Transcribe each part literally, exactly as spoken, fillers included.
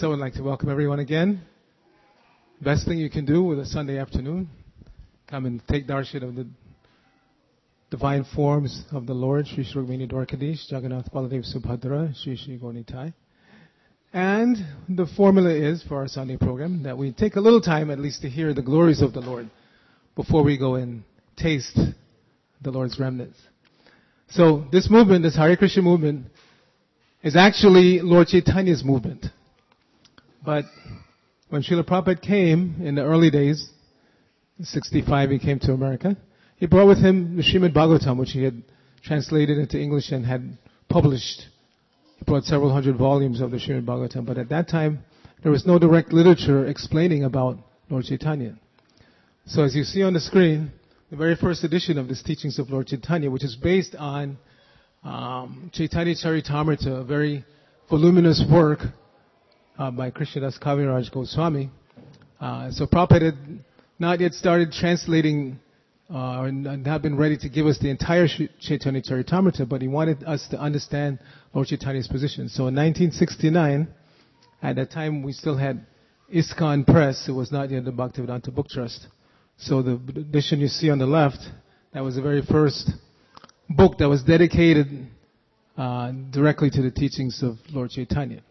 So I'd like to welcome everyone again. Best thing you can do with a Sunday afternoon, come and take darshan of the divine forms of the Lord, Sri Sri Rukmini Dwarkadish, Jagannath Baladev Subhadra, Sri Sri Gauranitai. And the formula is for our Sunday program that we take a little time at least to hear the glories of the Lord before we go and taste the Lord's remnants. So this movement, this Hare Krishna movement, is actually Lord Chaitanya's movement. But when Srila Prabhupada came in the early days, in sixty-five he came to America, he brought with him the Srimad Bhagavatam, which he had translated into English and had published. He brought several hundred volumes of the Srimad Bhagavatam, but at that time there was no direct literature explaining about Lord Chaitanya. So as you see on the screen, the very first edition of this Teachings of Lord Chaitanya, which is based on um, Chaitanya Charitamrita, a very voluminous work uh, by Krishnadas Kaviraj Goswami. Uh, so Prabhupada had not yet started translating uh, and not been ready to give us the entire Chaitanya Charitamrita, but he wanted us to understand Lord Chaitanya's position. So in nineteen sixty-nine, at that time we still had ISKCON Press. It was not yet the Bhaktivedanta Book Trust. So the edition you see on the left, that was the very first book that was dedicated uh, directly to the teachings of Lord Chaitanya.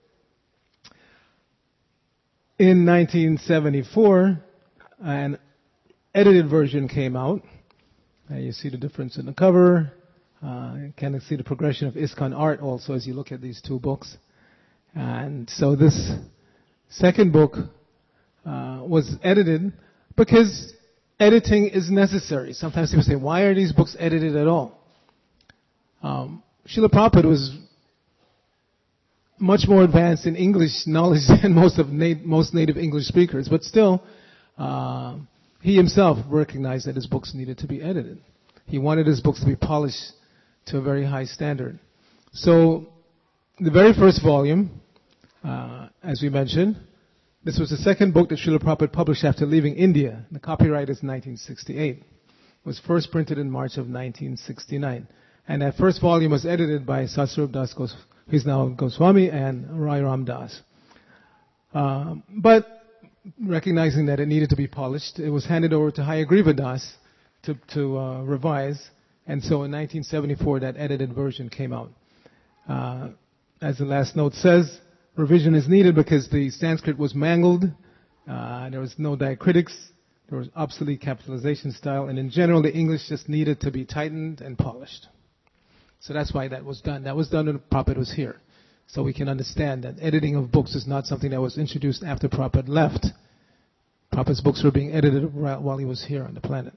In nineteen seventy-four, an edited version came out. Uh, you see the difference in the cover. Uh, you can see the progression of ISKCON art also as you look at these two books. And so this second book uh, was edited because editing is necessary. Sometimes people say, why are these books edited at all? Um, Srila Prabhupada was much more advanced in English knowledge than most of nat- most native English speakers, but still, uh, he himself recognized that his books needed to be edited. He wanted his books to be polished to a very high standard. So, the very first volume, uh, as we mentioned, this was the second book that Srila Prabhupada published after leaving India. The copyright is nineteen sixty-eight. It was first printed in March of nineteen sixty-nine. And that first volume was edited by Satsvarup Das Goswami, who's now Goswami, and Rai Ram Das. Uh, but recognizing that it needed to be polished, it was handed over to Hayagriva Das to, to uh, revise. And so in nineteen seventy-four, that edited version came out. Uh, as the last note says, revision is needed because the Sanskrit was mangled, uh, there was no diacritics, there was obsolete capitalization style, and in general the English just needed to be tightened and polished. So that's why that was done. That was done when Prabhupada was here. So we can understand that editing of books is not something that was introduced after Prabhupada left. Prabhupada's books were being edited while he was here on the planet.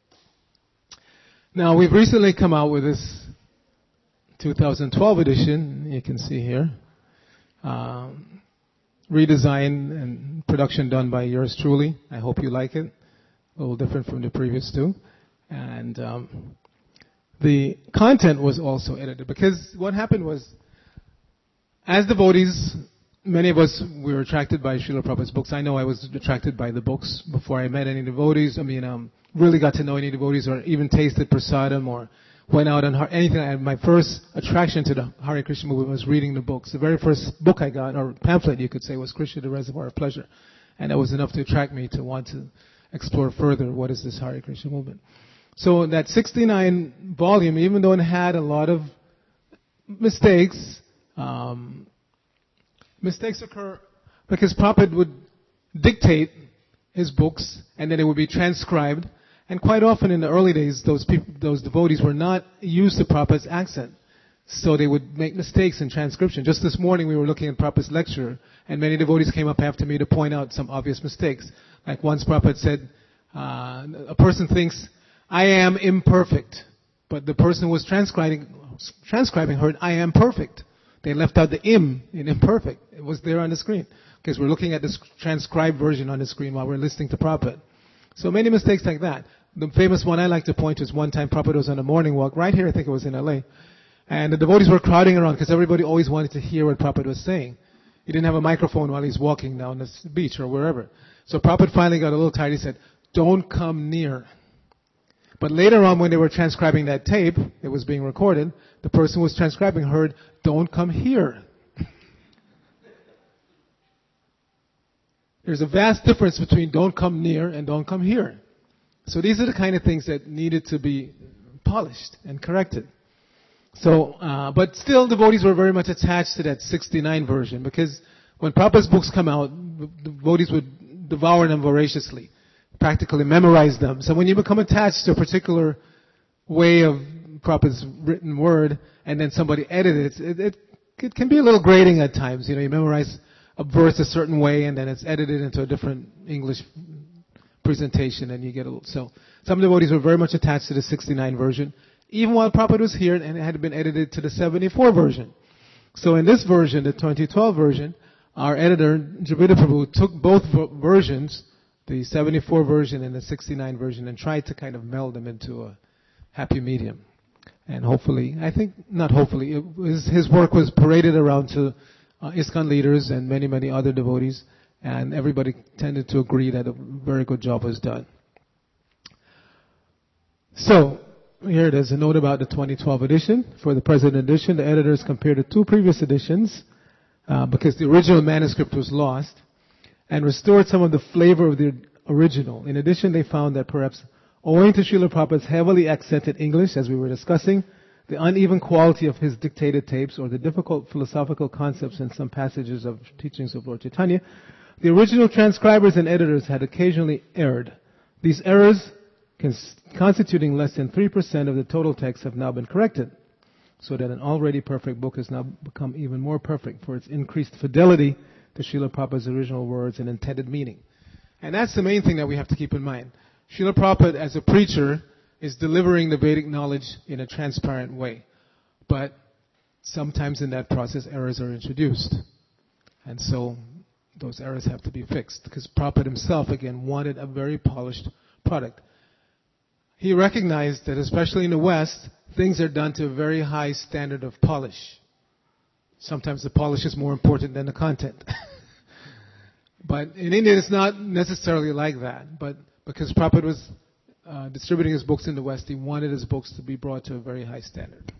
Now we've recently come out with this two thousand twelve edition, you can see here. Um, redesign and production done by yours truly. I hope you like it. A little different from the previous two. And um, the content was also edited because what happened was, as devotees, many of us were attracted by Srila Prabhupada's books. I know I was attracted by the books before I met any devotees. I mean, um, really got to know any devotees or even tasted prasadam or went out on anything. My first attraction to the Hare Krishna movement was reading the books. The very first book I got, or pamphlet you could say, was Krishna, the Reservoir of Pleasure. And that was enough to attract me to want to explore further what is this Hare Krishna movement. So that sixty-nine volume, even though it had a lot of mistakes, um, mistakes occur because Prabhupada would dictate his books and then it would be transcribed. And quite often in the early days, those people, those devotees were not used to Prabhupada's accent. So they would make mistakes in transcription. Just this morning we were looking at Prabhupada's lecture, and many devotees came up after me to point out some obvious mistakes. Like once Prabhupada said, uh, a person thinks, I am imperfect. But the person who was transcribing, transcribing heard, I am perfect. They left out the im in imperfect. It was there on the screen. Because we're looking at this transcribed version on the screen while we're listening to Prabhupada. So many mistakes like that. The famous one I like to point to is one time Prabhupada was on a morning walk, right here, I think it was in L A. And the devotees were crowding around because everybody always wanted to hear what Prabhupada was saying. He didn't have a microphone while he's walking down the beach or wherever. So Prabhupada finally got a little tired. He said, don't come near. But later on when they were transcribing that tape, it was being recorded, the person who was transcribing heard, don't come here. there's a vast difference between don't come near and don't come here. So these are the kind of things that needed to be polished and corrected. So, uh, but still devotees were very much attached to that sixty-nine version, because when Prabhupada's books come out, the devotees would devour them voraciously, practically memorize them. So when you become attached to a particular way of Prabhupada's written word, and then somebody edits it, it, it, it can be a little grating at times. You know, you memorize a verse a certain way, and then it's edited into a different English presentation, and you get a little, so some devotees were very much attached to the sixty-nine version, even while Prabhupada was here, and it had been edited to the seventy-four version. So in this version, the twenty twelve version, our editor, Jabita Prabhu, took both versions, the seventy-four version and the sixty-nine version, and tried to kind of meld them into a happy medium. And hopefully, I think, not hopefully, it was, his work was paraded around to uh, ISKCON leaders and many, many other devotees, and everybody tended to agree that a very good job was done. So, here it is, a note about the twenty twelve edition. For the present edition, the editors compared the two previous editions, uh, because the original manuscript was lost, and restored some of the flavor of the original. In addition, they found that perhaps owing to Srila Prabhupada's heavily accented English, as we were discussing, the uneven quality of his dictated tapes, or the difficult philosophical concepts in some passages of teachings of Lord Chaitanya, the original transcribers and editors had occasionally erred. These errors, cons- constituting less than three percent of the total text, have now been corrected, so that an already perfect book has now become even more perfect for its increased fidelity to Srila Prabhupada's original words and intended meaning. And that's the main thing that we have to keep in mind. Srila Prabhupada, as a preacher, is delivering the Vedic knowledge in a transparent way. But sometimes in that process, errors are introduced. And so those errors have to be fixed, because Prabhupada himself, again, wanted a very polished product. He recognized that, especially in the West, things are done to a very high standard of polish. Sometimes the polish is more important than the content. But in India, it's not necessarily like that. But because Prabhupada was uh, distributing his books in the West, he wanted his books to be brought to a very high standard.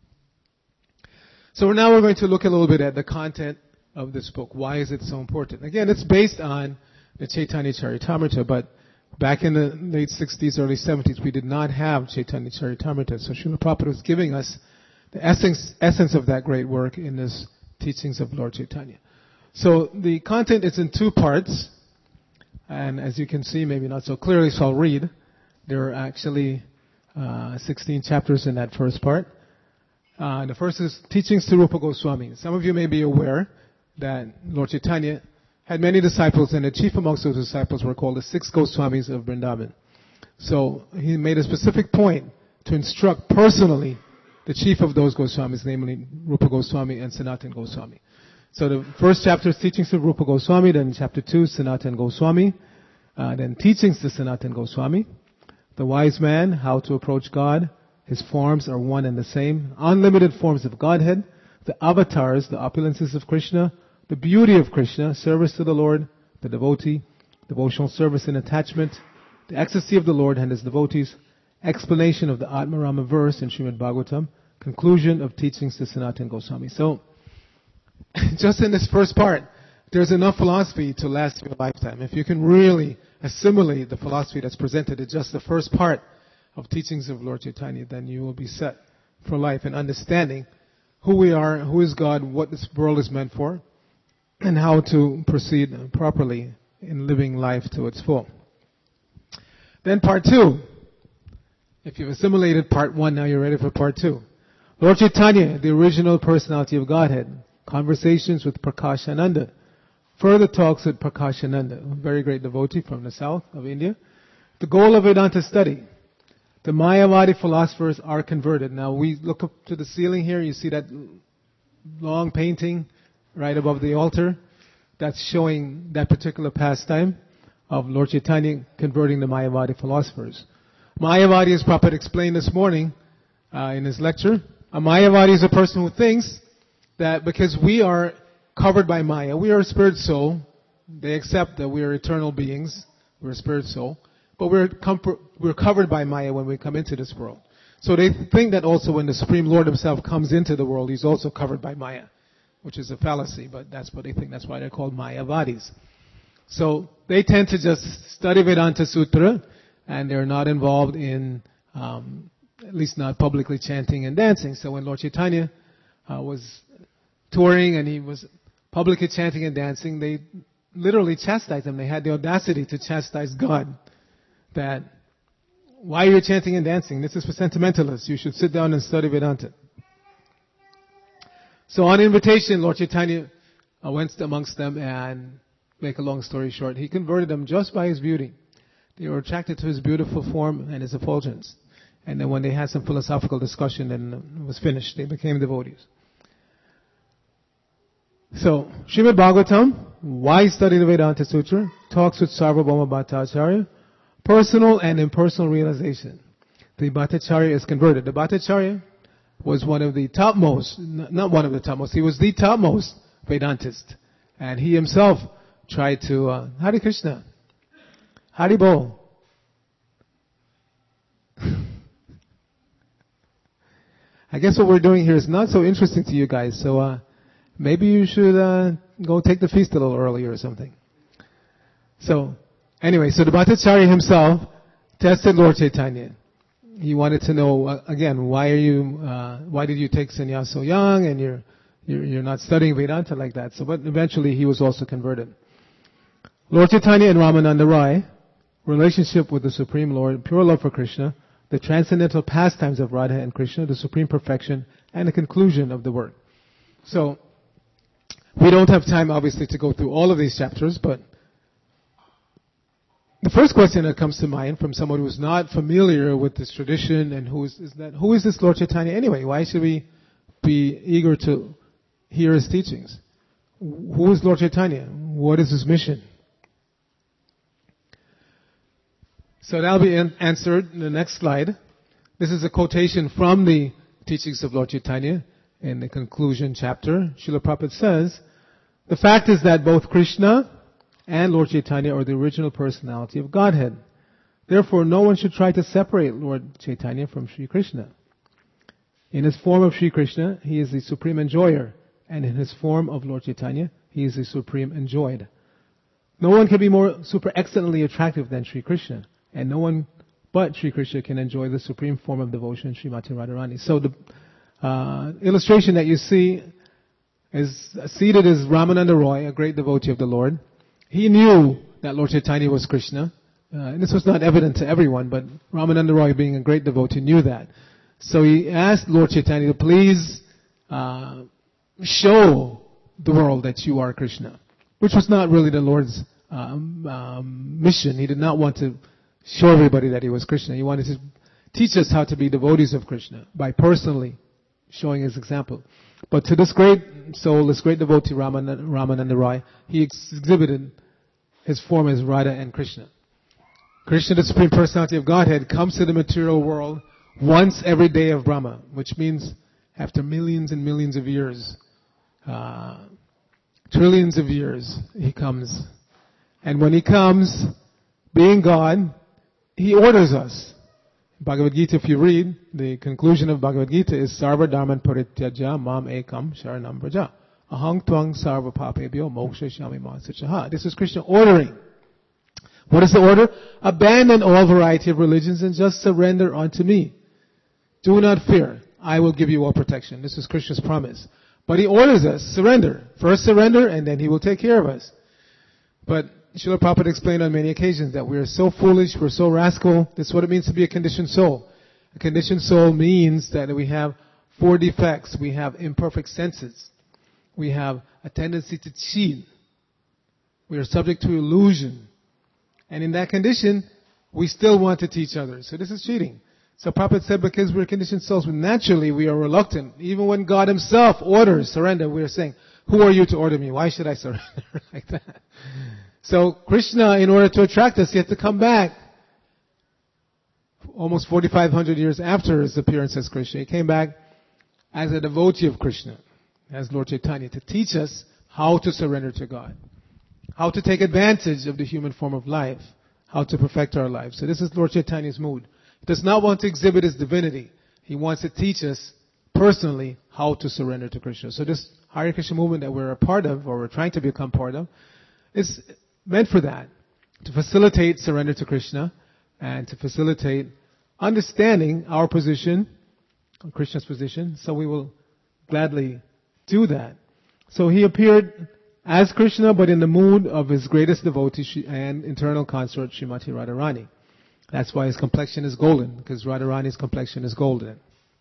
So now we're going to look a little bit at the content of this book. Why is it so important? Again, it's based on the Chaitanya Charitamrita, but back in the late sixties, early seventies, we did not have Chaitanya Charitamrita. So Srila Prabhupada was giving us the essence, essence of that great work in this Teachings of Lord Chaitanya. So the content is in two parts, and as you can see, maybe not so clearly, so I'll read. There are actually uh, sixteen chapters in that first part. Uh, the first is Teachings to Rupa Goswami. Some of you may be aware that Lord Chaitanya had many disciples, and the chief amongst those disciples were called the six Goswamis of Vrindavan. So he made a specific point to instruct personally the chief of those Goswamis, namely Rupa Goswami and Sanatan Goswami. So the first chapter is Teachings of Rupa Goswami, then chapter two, Sanatan Goswami, uh, then Teachings to Sanatan Goswami, the wise man, how to approach God, his forms are one and the same, unlimited forms of Godhead, the avatars, the opulences of Krishna, the beauty of Krishna, service to the Lord, the devotee, devotional service and attachment, the ecstasy of the Lord and his devotees, explanation of the Atmarama verse in Srimad Bhagavatam, conclusion of Teachings to Sanatan Goswami. So, just in this first part, there's enough philosophy to last you a lifetime. If you can really assimilate the philosophy that's presented in just the first part of Teachings of Lord Chaitanya, then you will be set for life in understanding who we are, who is God, what this world is meant for, and how to proceed properly in living life to its full. Then part two. If you've assimilated part one, now you're ready for part two. Lord Chaitanya, the original personality of Godhead. Conversations with Prakashananda. Further talks with Prakashananda, a very great devotee from the south of India. The goal of Vedanta study. The Mayavadi philosophers are converted. Now we look up to the ceiling here, you see that long painting right above the altar. That's showing that particular pastime of Lord Chaitanya converting the Mayavadi philosophers. Mayavadi, as Prabhupada explained this morning uh, in his lecture, a Mayavadi is a person who thinks that because we are covered by Maya, we are a spirit soul. They accept that we are eternal beings, we're a spirit soul, but we're comfort, we're covered by Maya when we come into this world. So they think that also when the Supreme Lord himself comes into the world, he's also covered by Maya, which is a fallacy, but that's what they think. That's why they're called Mayavadis. So they tend to just study Vedanta Sutra, and they're not involved in, um, at least not publicly chanting and dancing. So when Lord Chaitanya uh, was touring and he was publicly chanting and dancing, they literally chastised him. They had the audacity to chastise God. That, why are you chanting and dancing? This is for sentimentalists. You should sit down and study Vedanta. So on invitation, Lord Chaitanya uh, went amongst them, and make a long story short, he converted them just by his beauty. They were attracted to his beautiful form and his effulgence. And then when they had some philosophical discussion and it was finished, they became devotees. So, Srimad Bhagavatam, why study the Vedanta Sutra, talks with Sarvabhauma Bhattacharya, personal and impersonal realization. The Bhattacharya is converted. The Bhattacharya was one of the topmost, not one of the topmost, he was the topmost Vedantist. And he himself tried to, uh, Hare Krishna, Hari Bol. I guess what we're doing here is not so interesting to you guys, so uh, maybe you should uh, go take the feast a little earlier or something. So, anyway, so the Bhattacharya himself tested Lord Chaitanya. He wanted to know, uh, again, why are you, uh, why did you take sannyas so young, and you're, you're, you're not studying Vedanta like that. So, but eventually he was also converted. Lord Chaitanya and Ramananda Rai, relationship with the Supreme Lord, pure love for Krishna, the transcendental pastimes of Radha and Krishna, the supreme perfection, and the conclusion of the work. So, we don't have time, obviously, to go through all of these chapters, but the first question that comes to mind from someone who's not familiar with this tradition and who is, is that, who is this Lord Chaitanya anyway? Why should we be eager to hear his teachings? Who is Lord Chaitanya? What is his mission? So that'll be an- answered in the next slide. This is a quotation from the teachings of Lord Chaitanya in the conclusion chapter. Srila Prabhupada says, the fact is that both Krishna and Lord Chaitanya are the original personality of Godhead. Therefore, no one should try to separate Lord Chaitanya from Sri Krishna. In his form of Sri Krishna, he is the supreme enjoyer, and in his form of Lord Chaitanya, he is the supreme enjoyed. No one can be more super excellently attractive than Sri Krishna, and no one but Sri Krishna can enjoy the supreme form of devotion, Srimati Radharani. So the uh, illustration that you see is seated is Ramananda Roy, a great devotee of the Lord. He knew that Lord Chaitanya was Krishna. Uh, and this was not evident to everyone, but Ramananda Roy, being a great devotee, knew that. So he asked Lord Chaitanya to please uh, show the world that you are Krishna, which was not really the Lord's um, um, mission. He did not want to show everybody that he was Krishna. He wanted to teach us how to be devotees of Krishna by personally showing his example. But to this great soul, this great devotee, Ramananda, Ramananda Rai, he ex- exhibited his form as Radha and Krishna. Krishna, the Supreme Personality of Godhead, comes to the material world once every day of Brahma, which means after millions and millions of years, uh, trillions of years, he comes. And when he comes, being God, he orders us. Bhagavad Gita, if you read, the conclusion of Bhagavad Gita is Sarva Dharman Parityaja Mam Ekam Sharanam Vraja. Ahang Twang Sarva Papebhyo Moksha Shami Masachaha. This is Krishna ordering. What is the order? Abandon all variety of religions and just surrender unto me. Do not fear. I will give you all protection. This is Krishna's promise. But he orders us, surrender. First surrender, and then he will take care of us. But Srila Prabhupada explained on many occasions that we are so foolish, we're so rascal. That's what it means to be a conditioned soul. A conditioned soul means that we have four defects. We have imperfect senses. We have a tendency to cheat. We are subject to illusion. And in that condition, we still want to teach others. So this is cheating. So Prabhupada said because we're conditioned souls, naturally we are reluctant. Even when God himself orders surrender, we are saying, who are you to order me? Why should I surrender? Like that. So Krishna, in order to attract us, he had to come back. Almost forty-five hundred years after his appearance as Krishna, he came back as a devotee of Krishna, as Lord Chaitanya, to teach us how to surrender to God, how to take advantage of the human form of life, how to perfect our lives. So this is Lord Chaitanya's mood. He does not want to exhibit his divinity. He wants to teach us personally how to surrender to Krishna. So this Hare Krishna movement that we're a part of, or we're trying to become part of, is meant for that, to facilitate surrender to Krishna and to facilitate understanding our position, Krishna's position. So we will gladly do that. So he appeared as Krishna, but in the mood of his greatest devotee and internal consort, Srimati Radharani. That's why his complexion is golden, because Radharani's complexion is golden.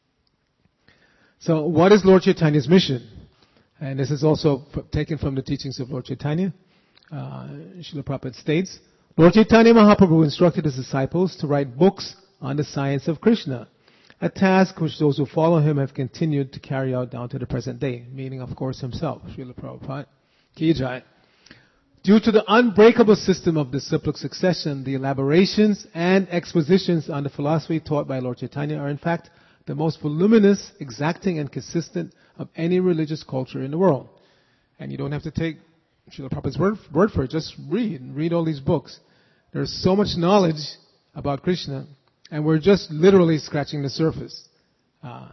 So what is Lord Chaitanya's mission? And this is also taken from the teachings of Lord Chaitanya. Uh, Srila Prabhupada states, Lord Chaitanya Mahaprabhu instructed his disciples to write books on the science of Krishna, a task which those who follow him have continued to carry out down to the present day, meaning of course himself, Srila Prabhupada. Ki Jai. Due to the unbreakable system of disciplic succession, the elaborations and expositions on the philosophy taught by Lord Chaitanya are in fact the most voluminous, exacting, and consistent of any religious culture in the world. And you don't have to take Srila Prabhupada's word, word for it. Just read. Read all these books. There's so much knowledge about Krishna, and we're just literally scratching the surface. Uh,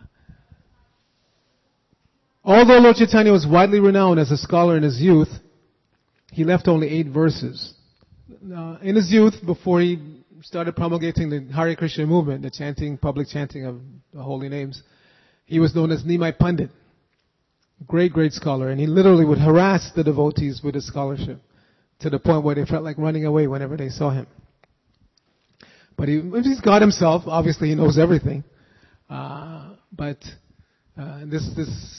although Lord Chaitanya was widely renowned as a scholar in his youth, he left only eight verses. Uh, in his youth, before he started promulgating the Hare Krishna movement, the chanting, public chanting of the holy names, he was known as Nimai Pandit. Great, great scholar. And he literally would harass the devotees with his scholarship to the point where they felt like running away whenever they saw him. But he, he's God himself. Obviously, he knows everything. Uh, but uh, this this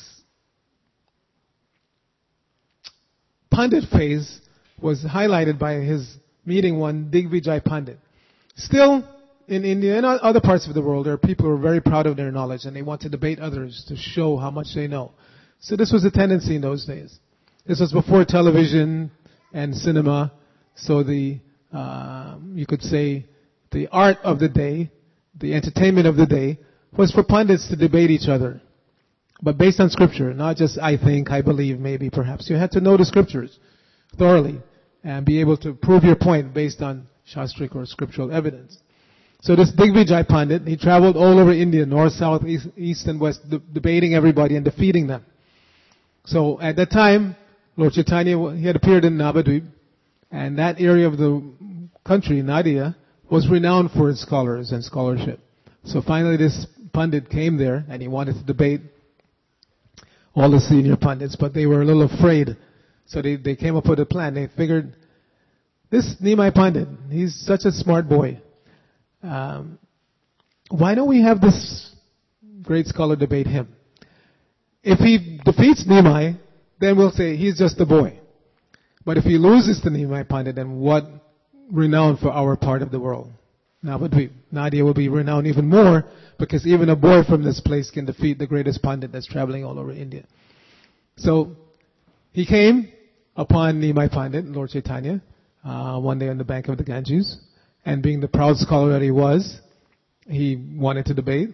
Pandit phase was highlighted by his meeting one Digvijay Pandit. Still, in India and other parts of the world, there are people who are very proud of their knowledge and they want to debate others to show how much they know. So this was a tendency in those days. This was before television and cinema. So the, uh, you could say, the art of the day, the entertainment of the day, was for pundits to debate each other. But based on scripture, not just I think, I believe, maybe, perhaps. You had to know the scriptures thoroughly and be able to prove your point based on shastric or scriptural evidence. So this Digvijay Pandit, he traveled all over India, north, south, east, east and west, de- debating everybody and defeating them. So at that time, Lord Chaitanya, he had appeared in Navadvip, and that area of the country, Nadia, was renowned for its scholars and scholarship. So finally this Pandit came there and he wanted to debate all the senior Pandits, but they were a little afraid. So they, they came up with a plan. They figured, this Nimai Pandit, he's such a smart boy. Um, why don't we have this great scholar debate him? If he defeats Nimai, then we'll say he's just a boy. But if he loses to Nimai Pandit, then what renown for our part of the world? Navadvip. Nadia will be renowned even more because even a boy from this place can defeat the greatest Pandit that's traveling all over India. So he came upon Nimai Pandit, Lord Chaitanya, uh, one day on the bank of the Ganges, and being the proud scholar that he was, he wanted to debate.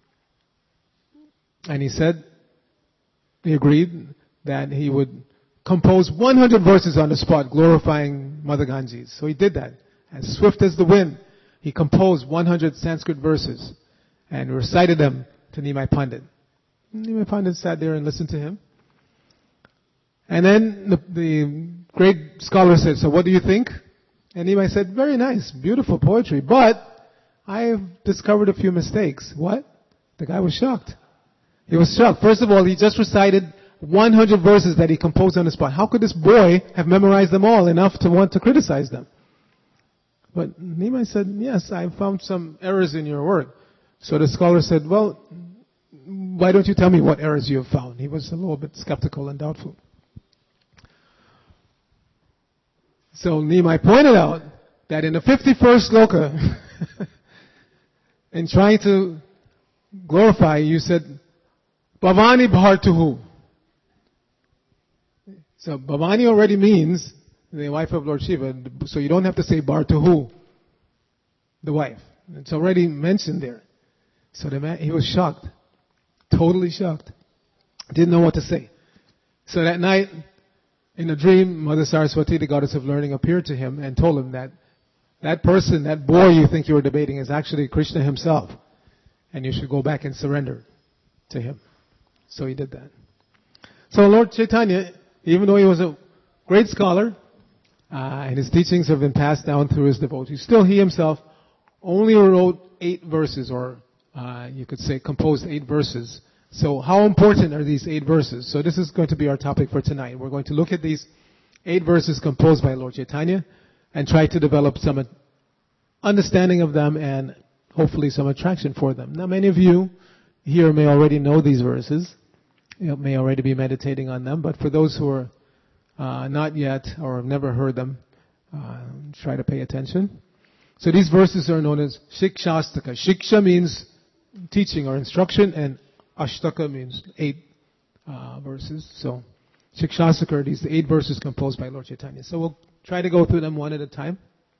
And he said, he agreed that he would compose one hundred verses on the spot glorifying Mother Ganges. So he did that. As swift as the wind, he composed one hundred Sanskrit verses and recited them to Nimai Pandit. Nimai Pandit sat there and listened to him. And then the, the great scholar said, so what do you think? And Nimai said, very nice, beautiful poetry, but I've discovered a few mistakes. What? The guy was shocked. He was shocked. First of all, he just recited one hundred verses that he composed on the spot. How could this boy have memorized them all enough to want to criticize them? But Nimai said, yes, I found some errors in your work. So the scholar said, well, why don't you tell me what errors you have found? He was a little bit skeptical and doubtful. So Nimai pointed out that in the fifty-first sloka, in trying to glorify, you said, Bhavani Bhartuhu. So Bhavani already means the wife of Lord Shiva, so you don't have to say Bhartuhu, the wife. It's already mentioned there. So the man, he was shocked, totally shocked, didn't know what to say. So that night, in a dream, Mother Saraswati, the goddess of learning, appeared to him and told him that that person, that boy you think you were debating is actually Krishna himself. And you should go back and surrender to him. So he did that. So Lord Chaitanya, even though he was a great scholar, Uh, and his teachings have been passed down through his devotees. Still, he himself only wrote eight verses, or uh, you could say composed eight verses. So how important are these eight verses? So this is going to be our topic for tonight. We're going to look at these eight verses composed by Lord Chaitanya and try to develop some understanding of them and hopefully some attraction for them. Now, many of you here may already know these verses. You may already be meditating on them, but for those who are uh, not yet or have never heard them, uh, try to pay attention. So these verses are known as Shikshastaka. Shiksha means teaching or instruction, and Ashtaka means eight uh, verses. So Shikshastaka are these eight verses composed by Lord Chaitanya. So we'll try to go through them one at a time.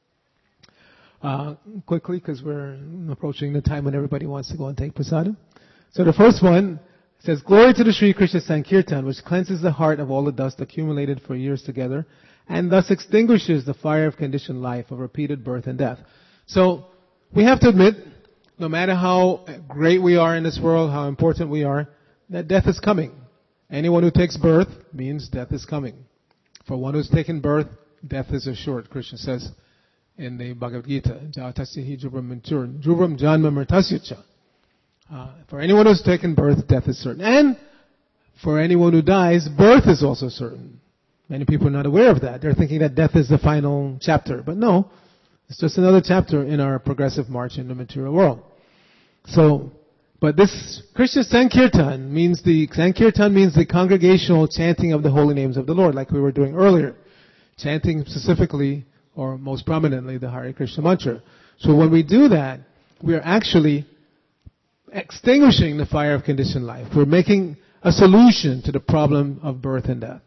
Uh, quickly, because we're approaching the time when everybody wants to go and take prasadam. So the first one says, "Glory to the Sri Krishna Sankirtan, which cleanses the heart of all the dust accumulated for years together, and thus extinguishes the fire of conditioned life of repeated birth and death." So, we have to admit, no matter how great we are in this world, how important we are, that death is coming. Anyone who takes birth means death is coming. For one who's taken birth, death is assured. Krishna says in the Bhagavad Gita, "Jatasya hi jubram mintur, jubram janma mritasya cha." Uh, for anyone who's taken birth, death is certain. And for anyone who dies, birth is also certain. Many people are not aware of that. They're thinking that death is the final chapter. But no, it's just another chapter in our progressive march in the material world. So, but this Krishna Sankirtan means the, Sankirtan means the congregational chanting of the holy names of the Lord, like we were doing earlier. Chanting specifically, or most prominently, the Hare Krishna mantra. So when we do that, we are actually extinguishing the fire of conditioned life. We're making a solution to the problem of birth and death.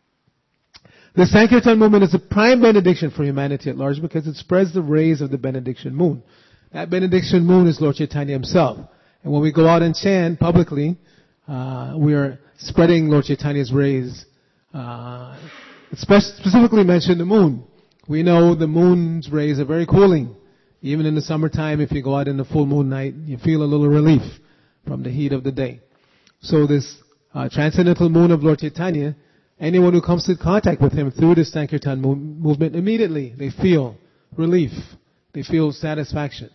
The Sankirtan movement is a prime benediction for humanity at large because it spreads the rays of the benediction moon. That benediction moon is Lord Chaitanya himself. And when we go out and chant publicly, uh, we are spreading Lord Chaitanya's rays. Uh, specifically mention the moon. We know the moon's rays are very cooling. Even in the summertime, if you go out in the full moon night, you feel a little relief from the heat of the day. So this uh, transcendental moon of Lord Chaitanya, anyone who comes in contact with him through this Sankirtan mo- movement, immediately they feel relief. They feel satisfaction.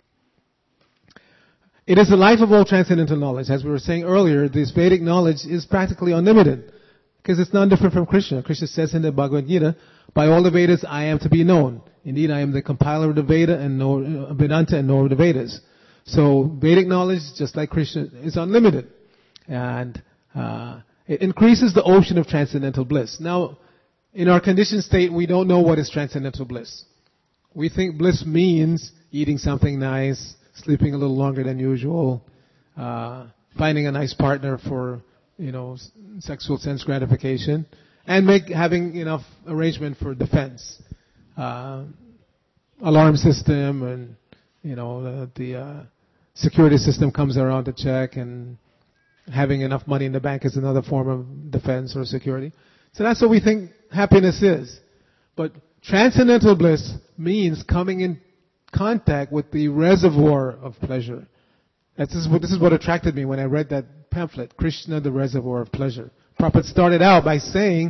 It is the life of all transcendental knowledge. As we were saying earlier, this Vedic knowledge is practically unlimited because it's not different from Krishna. Krishna says in the Bhagavad Gita, "By all the Vedas I am to be known. Indeed, I am the compiler of the Veda and know, uh, Vedanta and knower of the Vedas." So Vedic knowledge, just like Krishna, is unlimited. And uh, it increases the ocean of transcendental bliss. Now, in our conditioned state, we don't know what is transcendental bliss. We think bliss means eating something nice, sleeping a little longer than usual, uh, finding a nice partner for, you know, s- sexual sense gratification, and make having enough arrangement for defense. Uh, alarm system and, you know, the, the uh, security system comes around to check, and having enough money in the bank is another form of defense or security. So that's what we think happiness is. But transcendental bliss means coming in contact with the reservoir of pleasure. That's, this, is what, this is what attracted me when I read that pamphlet, Krishna, the Reservoir of Pleasure. Prabhupada started out by saying,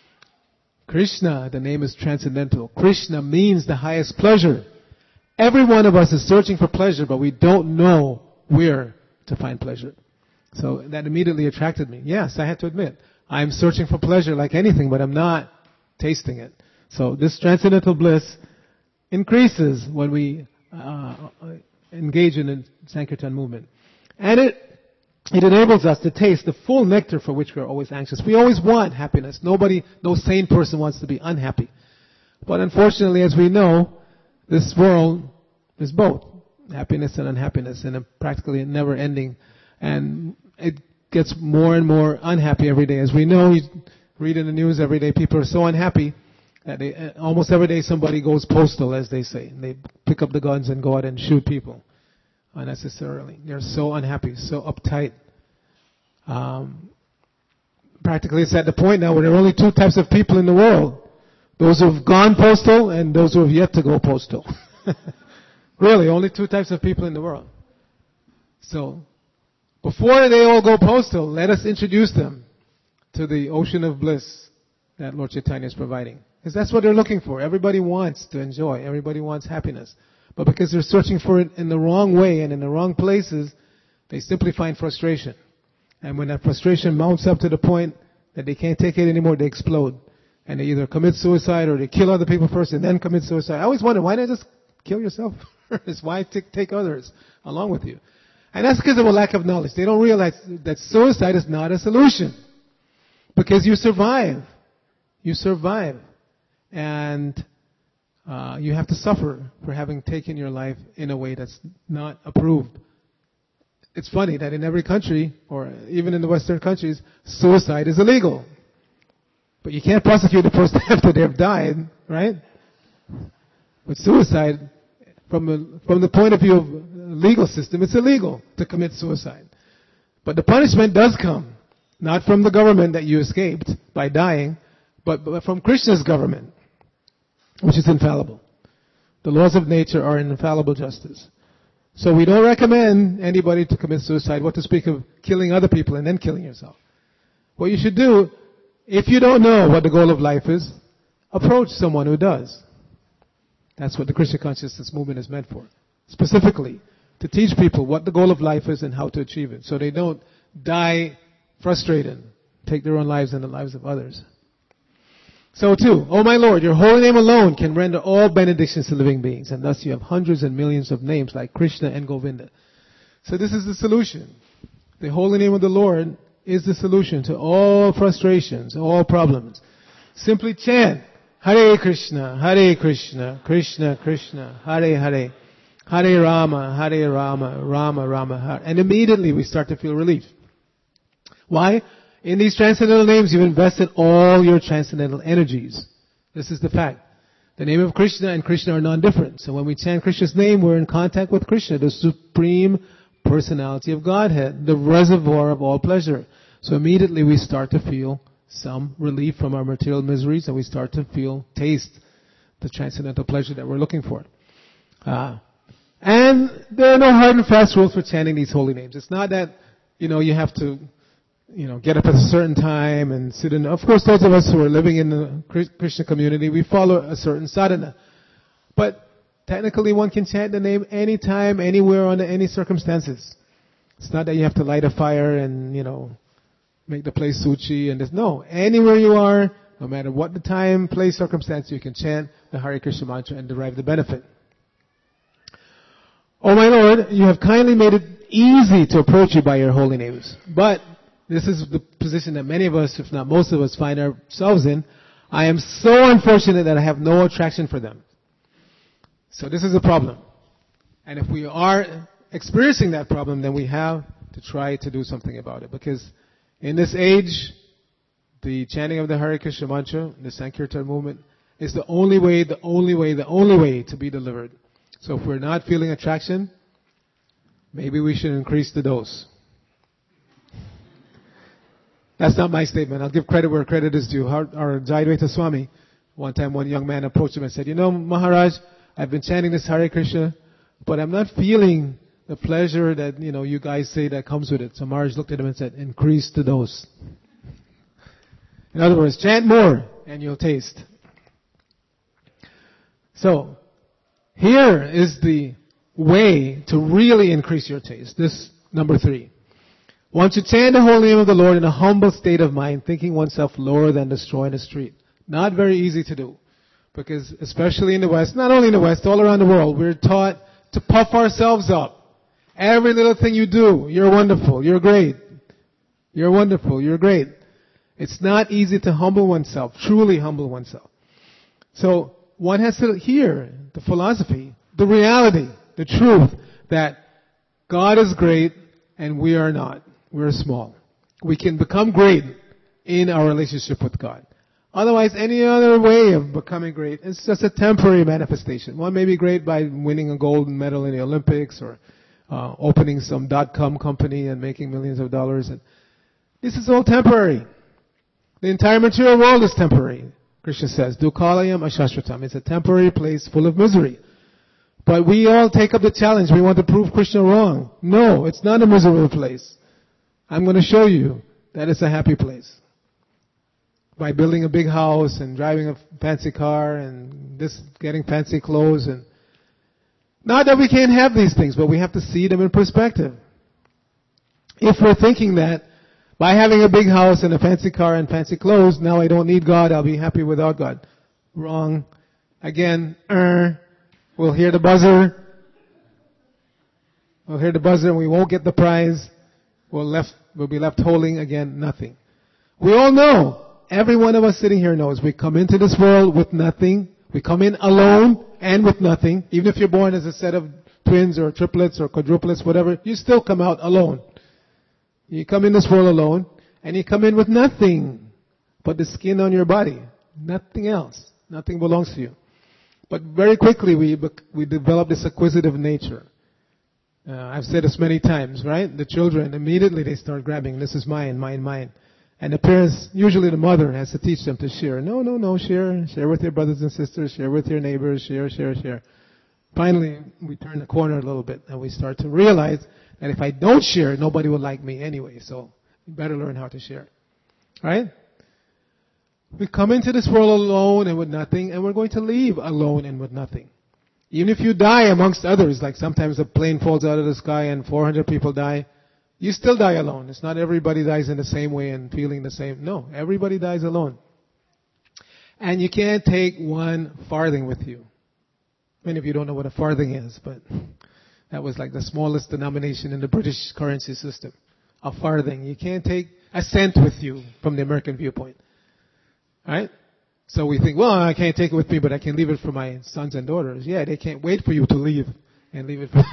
Krishna, the name is transcendental. Krishna means the highest pleasure. Every one of us is searching for pleasure, but we don't know where to find pleasure. So that immediately attracted me. Yes, I have to admit, I'm searching for pleasure like anything, but I'm not tasting it. So this transcendental bliss increases when we uh, engage in the Sankirtan movement. And it It enables us to taste the full nectar for which we are always anxious. We always want happiness. Nobody, no sane person wants to be unhappy. But unfortunately, as we know, this world is both happiness and unhappiness, and a practically never ending. And it gets more and more unhappy every day. As we know, you read in the news every day, people are so unhappy that they, almost every day somebody goes postal, as they say. They pick up the guns and go out and shoot people unnecessarily. They're so unhappy, so uptight. Um, practically it's at the point now where there are only two types of people in the world. Those who have gone postal and those who have yet to go postal. Really, only two types of people in the world. So, before they all go postal, let us introduce them to the ocean of bliss that Lord Chaitanya is providing. Because that's what they're looking for. Everybody wants to enjoy. Everybody wants happiness. But because they're searching for it in the wrong way and in the wrong places, they simply find frustration. And when that frustration mounts up to the point that they can't take it anymore, they explode. And they either commit suicide or they kill other people first and then commit suicide. I always wonder, why not just kill yourself first? Why take, take others along with you? And that's because of a lack of knowledge. They don't realize that suicide is not a solution. Because you survive. You survive. And uh, you have to suffer for having taken your life in a way that's not approved. It's funny that in every country, or even in the Western countries, suicide is illegal. But you can't prosecute the person after they've died, right? But suicide, from the, from the point of view of the legal system, it's illegal to commit suicide. But the punishment does come, not from the government that you escaped by dying, but, but from Krishna's government, which is infallible. The laws of nature are an infallible justice. So we don't recommend anybody to commit suicide, what to speak of killing other people and then killing yourself. What you should do, if you don't know what the goal of life is, approach someone who does. That's what the Krishna Consciousness Movement is meant for. Specifically, to teach people what the goal of life is and how to achieve it, so they don't die frustrated, take their own lives and the lives of others. So too, O my Lord, your holy name alone can render all benedictions to living beings, and thus you have hundreds and millions of names like Krishna and Govinda. So this is the solution. The holy name of the Lord is the solution to all frustrations, all problems. Simply chant, Hare Krishna, Hare Krishna, Krishna Krishna, Hare Hare, Hare Rama, Hare Rama, Rama Rama, Hare. And immediately we start to feel relief. Why? In these transcendental names, you've invested all your transcendental energies. This is the fact. The name of Krishna and Krishna are non-different. So when we chant Krishna's name, we're in contact with Krishna, the Supreme Personality of Godhead, the reservoir of all pleasure. So immediately we start to feel some relief from our material miseries, and we start to feel, taste the transcendental pleasure that we're looking for. Uh, and there are no hard and fast rules for chanting these holy names. It's not that, you know, you have to you know, get up at a certain time and sit in. Of course, those of us who are living in the Krishna community, we follow a certain sadhana. But technically, one can chant the name anytime, anywhere, under any circumstances. It's not that you have to light a fire and, you know, make the place suchi and this. No, anywhere you are, no matter what the time, place, circumstance, you can chant the Hare Krishna mantra and derive the benefit. Oh my Lord, you have kindly made it easy to approach you by your holy names. But this is the position that many of us, if not most of us, find ourselves in. I am so unfortunate that I have no attraction for them. So this is a problem. And if we are experiencing that problem, then we have to try to do something about it. Because in this age, the chanting of the Hare Krishna mantra, the Sankirtan movement, is the only way, the only way, the only way to be delivered. So if we're not feeling attraction, maybe we should increase the dose. That's not my statement. I'll give credit where credit is due. Our, our Jayadvaita Swami, one time one young man approached him and said, you know, Maharaj, I've been chanting this Hare Krishna, but I'm not feeling the pleasure that, you know, you guys say that comes with it. So Maharaj looked at him and said, increase the dose. In other words, chant more and you'll taste. So, here is the way to really increase your taste. This, number three. Once you chant the holy name of the Lord in a humble state of mind, thinking oneself lower than the straw in the street. Not very easy to do. Because especially in the West, not only in the West, all around the world, we're taught to puff ourselves up. Every little thing you do, you're wonderful, you're great. You're wonderful, you're great. It's not easy to humble oneself, truly humble oneself. So, one has to hear the philosophy, the reality, the truth, that God is great and we are not. We're small. We can become great in our relationship with God. Otherwise, any other way of becoming great is just a temporary manifestation. One may be great by winning a gold medal in the Olympics or uh, opening some dot-com company and making millions of dollars. And this is all temporary. The entire material world is temporary. Krishna says, Dukhalayam ashashvatam. It's a temporary place full of misery. But we all take up the challenge. We want to prove Krishna wrong. No, it's not a miserable place. I'm going to show you that it's a happy place. by building a big house and driving a fancy car and this getting fancy clothes. And not that we can't have these things, but we have to see them in perspective. If we're thinking that by having a big house and a fancy car and fancy clothes, now I don't need God, I'll be happy without God. Wrong. Again, er, we'll hear the buzzer. We'll hear the buzzer and we won't get the prize. We'll left, we'll be left holding again nothing. We all know, every one of us sitting here knows, we come into this world with nothing. We come in alone and with nothing. Even if you're born as a set of twins or triplets or quadruplets, whatever, you still come out alone. You come in this world alone, and you come in with nothing but the skin on your body. Nothing else. Nothing belongs to you. But very quickly we we develop this acquisitive nature. Uh, I've said this many times, right? The children, immediately they start grabbing, this is mine, mine, mine. And the parents, usually the mother, has to teach them to share. No, no, no, share. Share with your brothers and sisters. Share with your neighbors. Share, share, share. Finally, we turn the corner a little bit, and we start to realize that if I don't share, nobody will like me anyway. So you better learn how to share. Right? We come into this world alone and with nothing, and we're going to leave alone and with nothing. Even if you die amongst others, like sometimes a plane falls out of the sky and four hundred people die, you still die alone. It's not everybody dies in the same way and feeling the same. No, everybody dies alone. And you can't take one farthing with you. Many of you don't know what a farthing is, but that was like the smallest denomination in the British currency system. A farthing. You can't take a cent with you from the American viewpoint. Right? So we think, well, I can't take it with me, but I can leave it for my sons and daughters. Yeah, they can't wait for you to leave and leave it for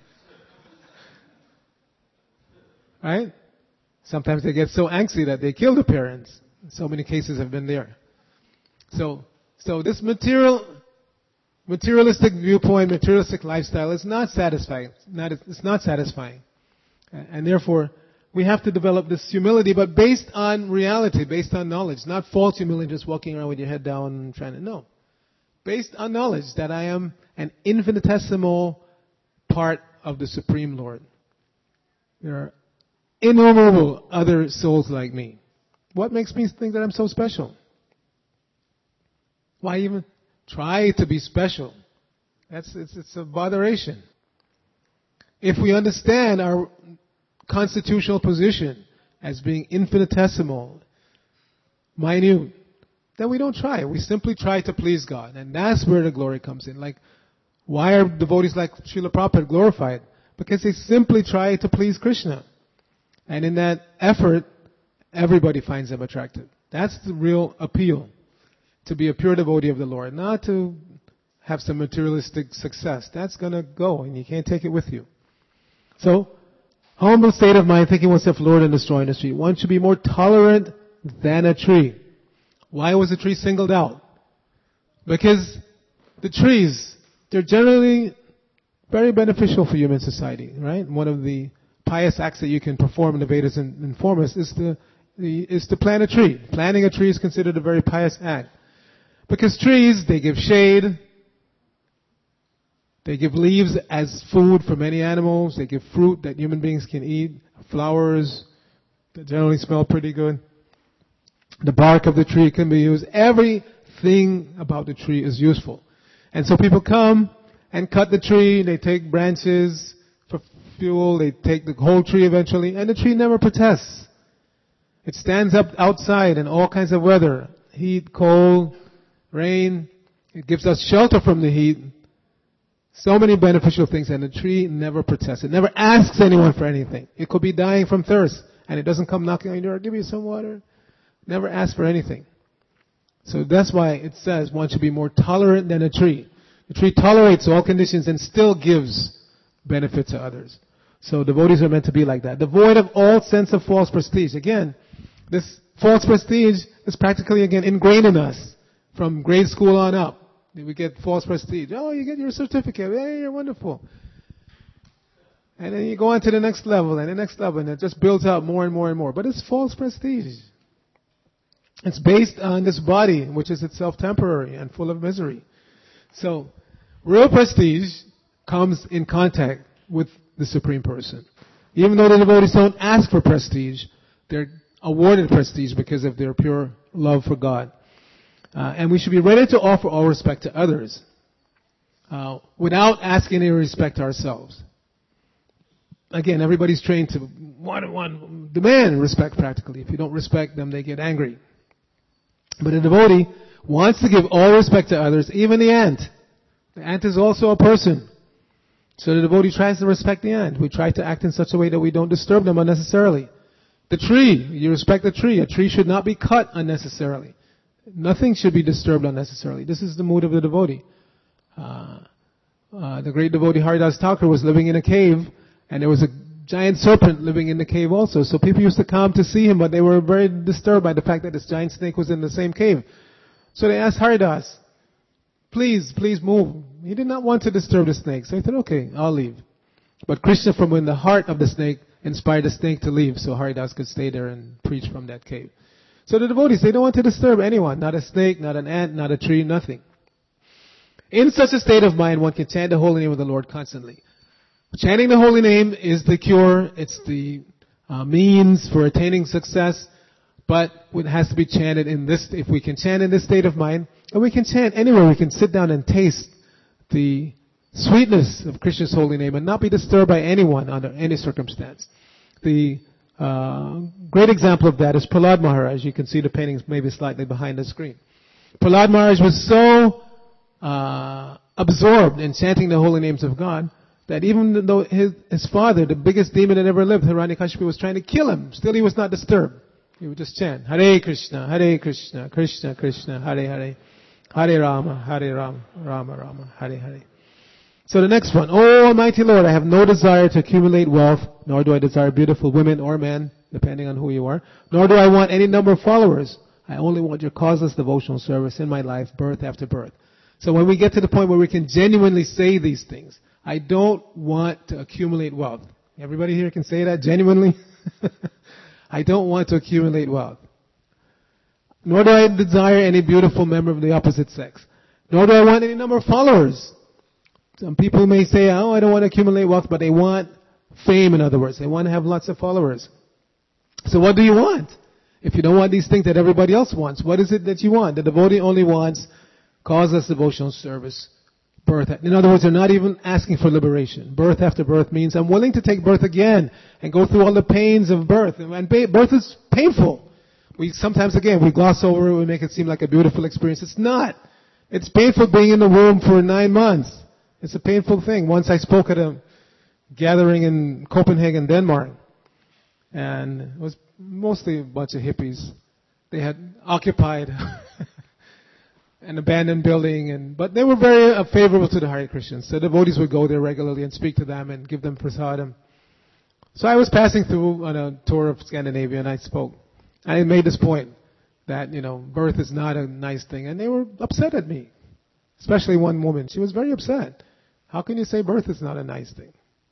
right? Sometimes they get so angsty that they kill the parents. So many cases have been there. So, so this material, materialistic viewpoint, materialistic lifestyle is not satisfying. Not, it's not satisfying. And therefore, we have to develop this humility, but based on reality, based on knowledge. Not false humility, just walking around with your head down and trying to, no. Based on knowledge that I am an infinitesimal part of the Supreme Lord. There are innumerable other souls like me. What makes me think that I'm so special? Why even try to be special? That's it's, it's a botheration. If we understand our constitutional position as being infinitesimal, minute, then we don't try. We simply try to please God. And that's where the glory comes in. Like, why are devotees like Srila Prabhupada glorified? Because they simply try to please Krishna. And in that effort, everybody finds them attractive. That's the real appeal. To be a pure devotee of the Lord. Not to have some materialistic success. That's going to go and you can't take it with you. So, humble state of mind, thinking oneself Lord and destroying the tree. One should be more tolerant than a tree. Why was the tree singled out? Because the trees, they're generally very beneficial for human society, right? One of the pious acts that you can perform in the Vedas and inform us is to, the, is to plant a tree. Planting a tree is considered a very pious act. Because trees, they give shade, they give leaves as food for many animals, they give fruit that human beings can eat, flowers that generally smell pretty good. The bark of the tree can be used. Everything about the tree is useful. And so people come and cut the tree, they take branches for fuel, they take the whole tree eventually, and the tree never protests. It stands up outside in all kinds of weather, heat, cold, rain. It gives us shelter from the heat. So many beneficial things, and the tree never protests. It never asks anyone for anything. It could be dying from thirst, and it doesn't come knocking on your door, give you some water. Never asks for anything. So that's why it says one should be more tolerant than a tree. The tree tolerates all conditions and still gives benefit to others. So devotees are meant to be like that. Devoid of all sense of false prestige. Again, this false prestige is practically, again, ingrained in us from grade school on up. We get false prestige. Oh, you get your certificate. Hey, you're wonderful. And then you go on to the next level and the next level, and it just builds out more and more and more. But it's false prestige. It's based on this body, which is itself temporary and full of misery. So, real prestige comes in contact with the Supreme Person. Even though the devotees don't ask for prestige, they're awarded prestige because of their pure love for God. Uh, and we should be ready to offer all respect to others uh, without asking any respect ourselves. Again, everybody's trained to want, want, demand respect practically. If you don't respect them, they get angry. But a devotee wants to give all respect to others, even the ant. The ant is also a person. So the devotee tries to respect the ant. We try to act in such a way that we don't disturb them unnecessarily. The tree, you respect the tree. A tree should not be cut unnecessarily. Nothing should be disturbed unnecessarily. This is the mood of the devotee. Uh, uh, the great devotee Haridas Thakur was living in a cave, and there was a giant serpent living in the cave also. So people used to come to see him, but they were very disturbed by the fact that this giant snake was in the same cave. So they asked Haridas, please, please move. He did not want to disturb the snake. So he said, okay, I'll leave. But Krishna, from in the heart of the snake, inspired the snake to leave so Haridas could stay there and preach from that cave. So the devotees, they don't want to disturb anyone. Not a snake, not an ant, not a tree, nothing. In such a state of mind, one can chant the holy name of the Lord constantly. Chanting the holy name is the cure. It's the uh, means for attaining success. But it has to be chanted in this, if we can chant in this state of mind, and we can chant anywhere. We can sit down and taste the sweetness of Krishna's holy name and not be disturbed by anyone under any circumstance. The uh, great example of that is Prahlad Maharaj. You can see the paintings maybe slightly behind the screen. Prahlad Maharaj was so uh, absorbed in chanting the holy names of God that even though his, his father, the biggest demon that ever lived, Hiranyakashipu, was trying to kill him, still he was not disturbed. He would just chant, Hare Krishna, Hare Krishna, Krishna Krishna, Hare Hare, Hare Rama, Hare Rama, Rama Rama, Hare Hare. So the next one, Oh Almighty Lord, I have no desire to accumulate wealth, nor do I desire beautiful women or men, depending on who you are, nor do I want any number of followers. I only want your causeless devotional service in my life, birth after birth. So when we get to the point where we can genuinely say these things, I don't want to accumulate wealth. Everybody here can say that genuinely? I don't want to accumulate wealth. Nor do I desire any beautiful member of the opposite sex. Nor do I want any number of followers. Some people may say, oh, I don't want to accumulate wealth, but they want fame, in other words. They want to have lots of followers. So what do you want? If you don't want these things that everybody else wants, what is it that you want? The devotee only wants causeless devotional service, birth. In other words, they're not even asking for liberation. Birth after birth means I'm willing to take birth again and go through all the pains of birth. And birth is painful. We sometimes, again, we gloss over it, we make it seem like a beautiful experience. It's not. It's painful being in the womb for nine months. It's a painful thing. Once I spoke at a gathering in Copenhagen, Denmark, and it was mostly a bunch of hippies. They had occupied an abandoned building, and but they were very uh, favorable to the Hare Krishnas. So devotees would go there regularly and speak to them and give them prasadam. So I was passing through on a tour of Scandinavia, and I spoke. I made this point that, you know, birth is not a nice thing, and they were upset at me. Especially one woman. She was very upset. How can you say birth is not a nice thing?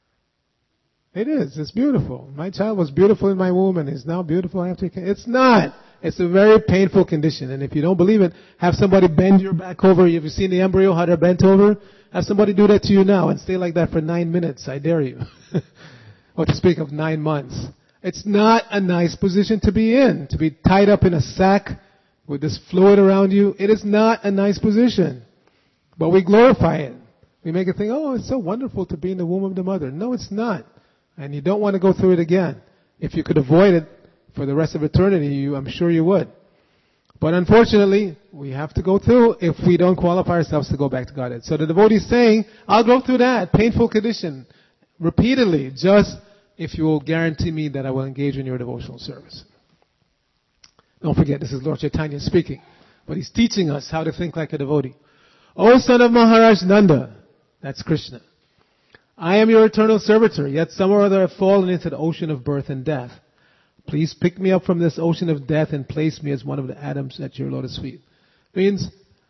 It is. It's beautiful. My child was beautiful in my womb and is now beautiful after. It's not. It's a very painful condition. And if you don't believe it, have somebody bend your back over. Have you seen the embryo, how they're bent over? Have somebody do that to you now and stay like that for nine minutes. I dare you. Or to speak of nine months. It's not a nice position to be in. To be tied up in a sack with this fluid around you. It is not a nice position. But we glorify it. We make it think, oh, it's so wonderful to be in the womb of the mother. No, it's not. And you don't want to go through it again. If you could avoid it for the rest of eternity, you, I'm sure you would. But unfortunately, we have to go through if we don't qualify ourselves to go back to Godhead. So the devotee is saying, I'll go through that painful condition repeatedly, just if you will guarantee me that I will engage in your devotional service. Don't forget, this is Lord Chaitanya speaking. But he's teaching us how to think like a devotee. O son of Maharaj Nanda, that's Krishna, I am your eternal servitor, yet somewhere or other I have fallen into the ocean of birth and death. Please pick me up from this ocean of death and place me as one of the atoms at your lotus feet. Means,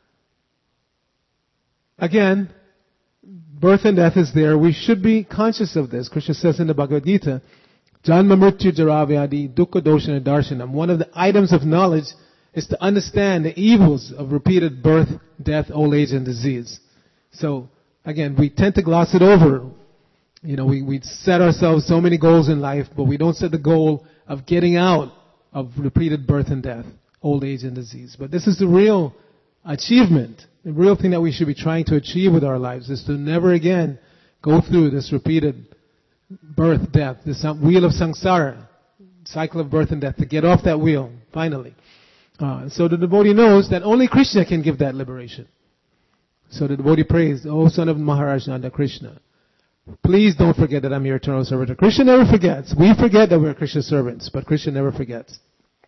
again, birth and death is there. We should be conscious of this. Krishna says in the Bhagavad Gita, Janma mrityu jara vyadi dukkha doshana darshanam. One of the items of knowledge is to understand the evils of repeated birth, death, old age, and disease. So, again, we tend to gloss it over. You know, we, we set ourselves so many goals in life, but we don't set the goal of getting out of repeated birth and death, old age and disease. But this is the real achievement. The real thing that we should be trying to achieve with our lives is to never again go through this repeated birth, death, this wheel of samsara, cycle of birth and death, to get off that wheel, finally. Uh, so the devotee knows that only Krishna can give that liberation. So the devotee prays, "O son of Maharaj Nanda Krishna, please don't forget that I'm your eternal servant." Krishna never forgets. We forget that we're Krishna's servants, but Krishna never forgets.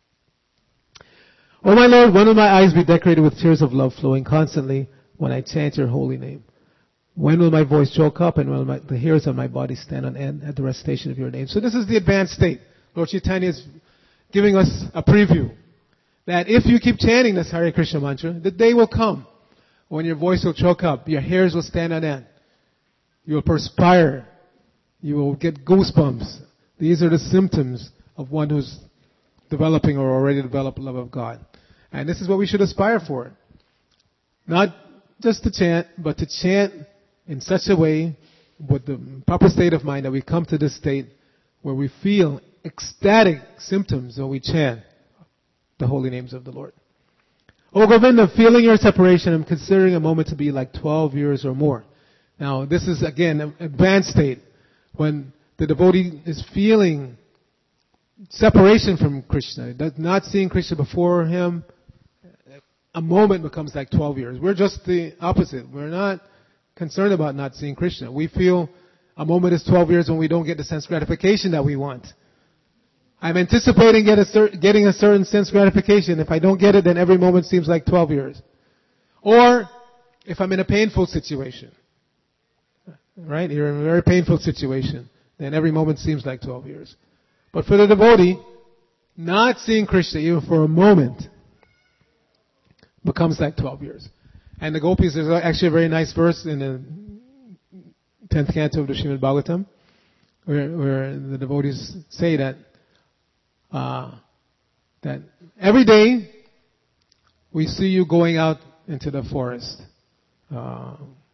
"O my Lord, when will my eyes be decorated with tears of love flowing constantly when I chant your holy name? When will my voice choke up and will my, the hairs of my body stand on end at the recitation of your name?" So this is the advanced state. Lord Chaitanya is giving us a preview that if you keep chanting this Hare Krishna mantra, the day will come when your voice will choke up, your hairs will stand on end, you will perspire, you will get goosebumps. These are the symptoms of one who's developing or already developed love of God. And this is what we should aspire for. Not just to chant, but to chant in such a way, with the proper state of mind, that we come to this state where we feel ecstatic symptoms when we chant the holy names of the Lord. "O Govinda, feeling your separation, I'm considering a moment to be like twelve years or more." Now, this is again an advanced state when the devotee is feeling separation from Krishna, not seeing Krishna before him. A moment becomes like twelve years. We're just the opposite. We're not concerned about not seeing Krishna. We feel a moment is twelve years when we don't get the sense gratification that we want. I'm anticipating get a cer- getting a certain sense gratification. If I don't get it, then every moment seems like twelve years. Or if I'm in a painful situation, right? You're in a very painful situation, then every moment seems like twelve years. But for the devotee, not seeing Krishna even for a moment becomes like twelve years. And the gopis, there's actually a very nice verse in the tenth canto of the Srimad Bhagavatam, where, where the devotees say that uh, that every day we see you going out into the forest. Uh,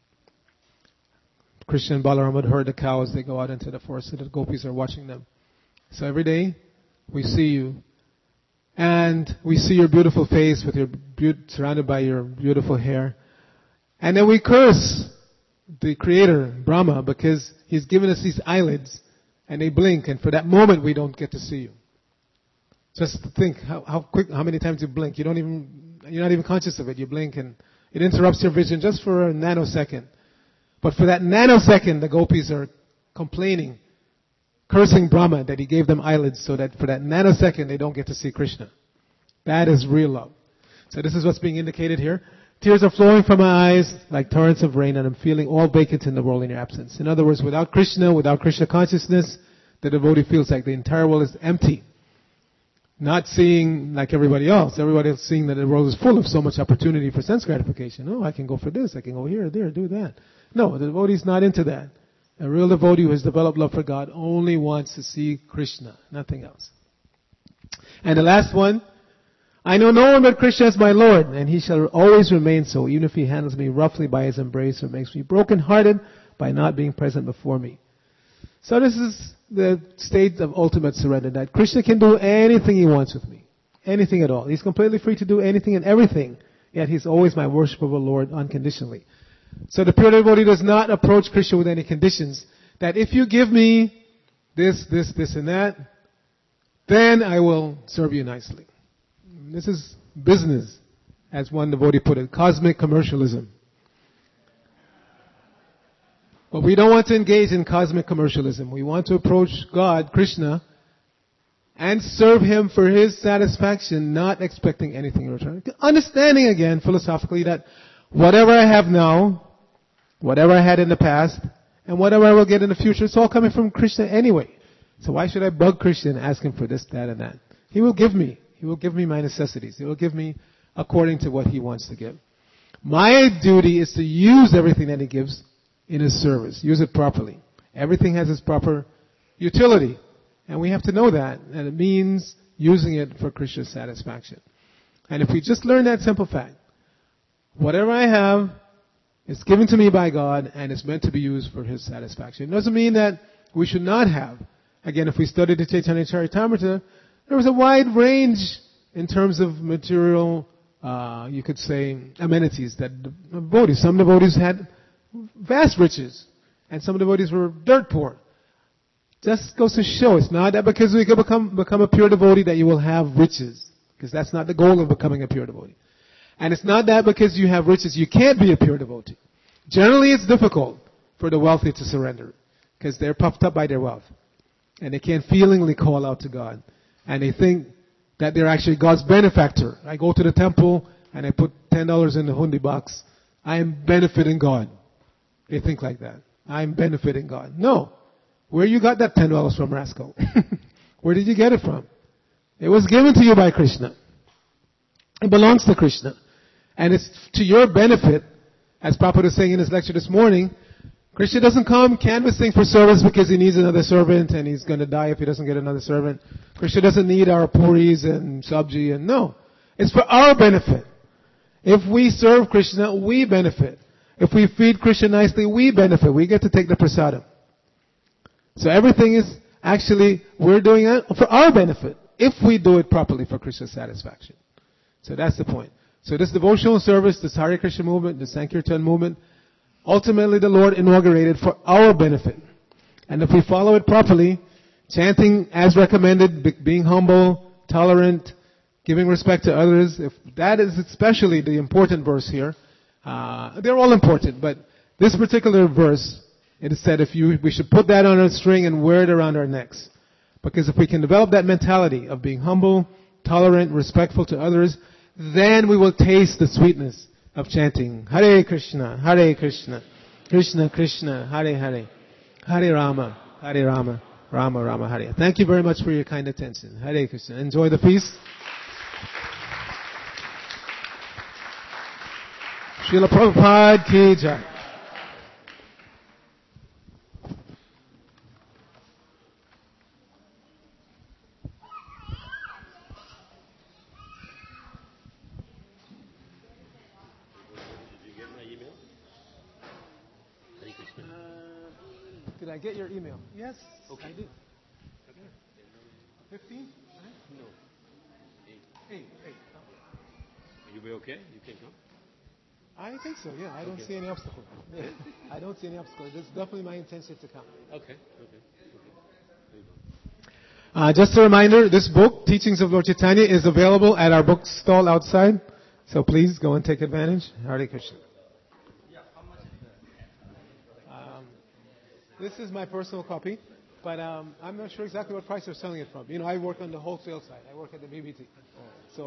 Krishna and Balaram would herd the cows. They go out into the forest, and the gopis are watching them. So every day we see you, and we see your beautiful face with your be- surrounded by your beautiful hair, and then we curse the Creator, Brahma, because He's given us these eyelids, and they blink, and for that moment we don't get to see you. Just think how, how quick, how many times you blink. You don't even, you're not even conscious of it. You blink, and it interrupts your vision just for a nanosecond. But for that nanosecond, the gopis are complaining, cursing Brahma that he gave them eyelids so that for that nanosecond they don't get to see Krishna. That is real love. So this is what's being indicated here. Tears are flowing from my eyes like torrents of rain, and I'm feeling all vacant in the world in your absence. In other words, without Krishna, without Krishna consciousness, the devotee feels like the entire world is empty. Not seeing like everybody else. Everybody else seeing that the world is full of so much opportunity for sense gratification. Oh, I can go for this, I can go here, there, do that. No, the devotee is not into that. A real devotee who has developed love for God only wants to see Krishna, nothing else. And the last one, I know no one but Krishna as my Lord, and He shall always remain so, even if He handles me roughly by His embrace or makes me broken-hearted by not being present before me. So this is the state of ultimate surrender, that Krishna can do anything He wants with me. Anything at all. He's completely free to do anything and everything, yet He's always my worshipable Lord unconditionally. So the pure devotee does not approach Krishna with any conditions, that if you give me this, this, this and that, then I will serve you nicely. This is business, as one devotee put it, cosmic commercialism. But we don't want to engage in cosmic commercialism. We want to approach God, Krishna, and serve Him for His satisfaction, not expecting anything in return. Understanding again, philosophically, that whatever I have now, whatever I had in the past, and whatever I will get in the future, it's all coming from Krishna anyway. So why should I bug Krishna and ask Him for this, that, and that? He will give me. He will give me my necessities. He will give me according to what He wants to give. My duty is to use everything that He gives in His service. Use it properly. Everything has its proper utility. And we have to know that. And it means using it for Krishna's satisfaction. And if we just learn that simple fact, whatever I have is given to me by God and it's meant to be used for His satisfaction. It doesn't mean that we should not have. Again, if we study the Chaitanya Charitamrita, There was a wide range in terms of material, uh, you could say, amenities that the devotees. Some devotees had vast riches, and some devotees were dirt poor. Just goes to show, it's not that because we can become, become a pure devotee that you will have riches, because that's not the goal of becoming a pure devotee. And it's not that because you have riches you can't be a pure devotee. Generally it's difficult for the wealthy to surrender, because they're puffed up by their wealth. And they can't feelingly call out to God. And they think that they're actually God's benefactor. I go to the temple and I put ten dollars in the hundi box. I am benefiting God. They think like that. I'm benefiting God. No. Where you got that ten dollars from, rascal? Where did you get it from? It was given to you by Krishna. It belongs to Krishna. And it's to your benefit, as Prabhupada was saying in his lecture this morning. Krishna doesn't come canvassing for service because he needs another servant and he's going to die if he doesn't get another servant. Krishna doesn't need our puris and sabji, and no. It's for our benefit. If we serve Krishna, we benefit. If we feed Krishna nicely, we benefit. We get to take the prasadam. So everything is actually, we're doing it for our benefit, if we do it properly for Krishna's satisfaction. So that's the point. So this devotional service, this Hare Krishna movement, the Sankirtan movement, ultimately the Lord inaugurated for our benefit. And if we follow it properly, chanting as recommended, being humble, tolerant, giving respect to others, if that is especially the important verse here. Uh, they're all important, but this particular verse, it is said if you, we should put that on a string and wear it around our necks. Because if we can develop that mentality of being humble, tolerant, respectful to others, then we will taste the sweetness of chanting Hare Krishna, Hare Krishna, Krishna Krishna, Hare Hare, Hare Rama, Hare Rama, Rama Rama Hare. Thank you very much for your kind attention. Hare Krishna. Enjoy the feast. Srila Prabhupada ki jai. Did I get your email? Yes, okay. I did. Fifteen? No. Eight. Eight. Eight. You be okay? You can come? I think so, yeah. I don't Okay. see any obstacle. Yeah. I don't see any obstacle. It's definitely my intention to come. Okay. Okay. Okay. Uh, just a reminder, this book, Teachings of Lord Chaitanya, is available at our book stall outside. So please go and take advantage. Hare Krishna. Um, this is my personal copy, but um, I'm not sure exactly what price they're selling it from. You know, I work on the wholesale side. I work at the B B T.